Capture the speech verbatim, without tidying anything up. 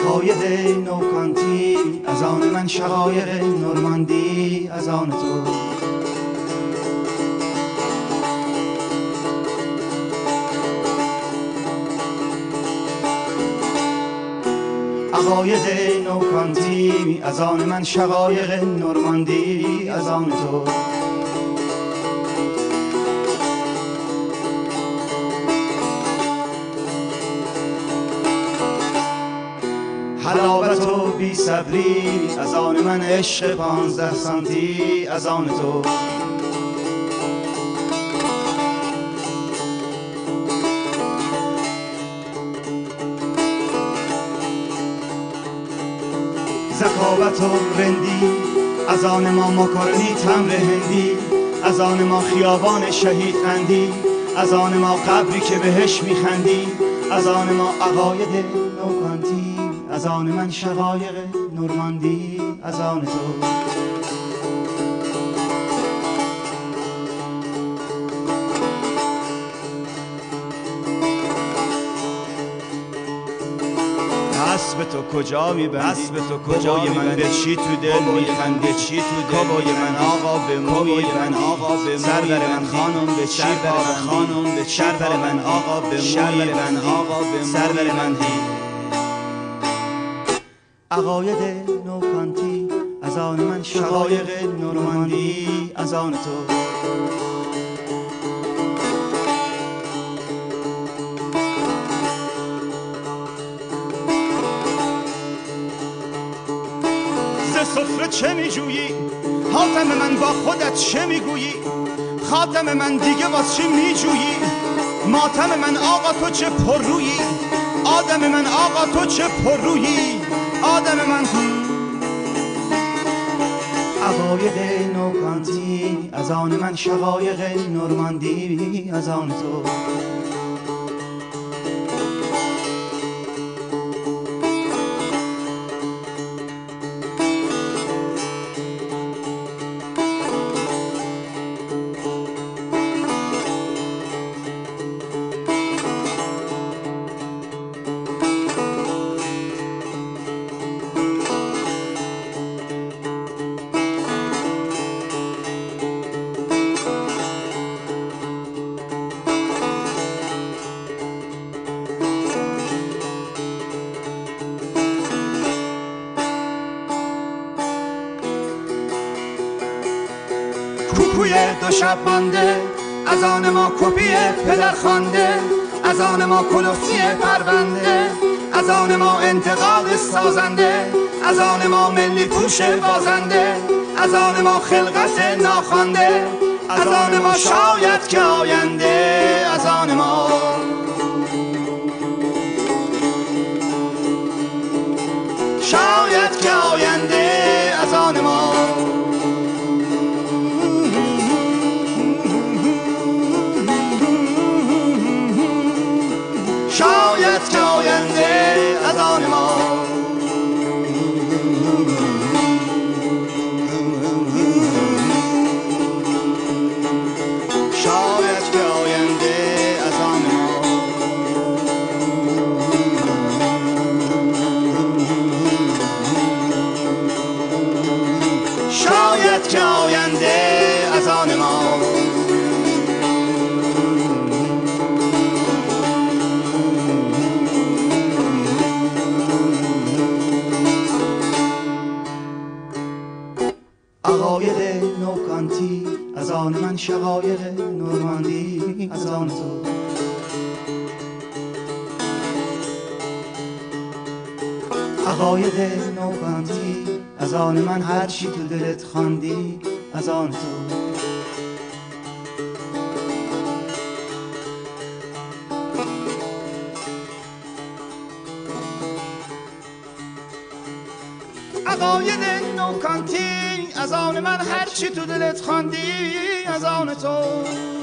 عقاید نوکانتی از آن من، شقایق نورماندی از آن تو. عقاید نوکانتی از آن من، شقایق نورماندی از آن تو. حلاوت و بی صبری از آن من، عشق پانزده سانتی از آن تو. ذکاوت و رندی از آن ما، ماکارونی تمر هندی از آن ما، خیابان شهید خندی از آن ما، قبری که بهش میخندی از آن ما. عقاید نوکانتی از آن من، شقایق نورماندی از آن تو. اسب تو کجا میبندی؟ اسب تو کجا من به چی تو دل میخندی؟ چی تو دل کبای من آقا به موی من آقا به سرور من خانم به چی بر خانم به سرور من آقا به موی من آقا به سرور من. عقاید نوکانتی از آن من، شقایق نورماندی از آن تو. سفره چه میجویی؟ حاتم من با خودت چه میگویی؟ خاتم من دیگه باز چی میجویی؟ ماتم من آقا تو چه پررویی؟ آدم من آقا تو چه پررویی؟ آدم من. عقاید نوکانتی از آن من، شقایق نورماندی از آن تو. کوکوی دو شب مانده از آن ما، کپی پدر خوانده از آن ما، کلفتی پرونده از آن ما، انتقاد سازنده از آن ما، ملی پوش بازنده از آن ما، خلقت ناخوانده از آن ما، شاید که آینده از آن ما. شاید که آینده از آن ما. شاید که آینده از آن ما. شاید که آینده از آن ما. شاید که آینده از آن ما. عقاید نوکانتی از آن من، شقایق نورماندی از آن تو. عقاید نوکانتی از آن من، هر چی تو دلت خواندی از آن تو. عقاید نوکانتی از آن من، هر چی تو دلت خواندی از آن تو.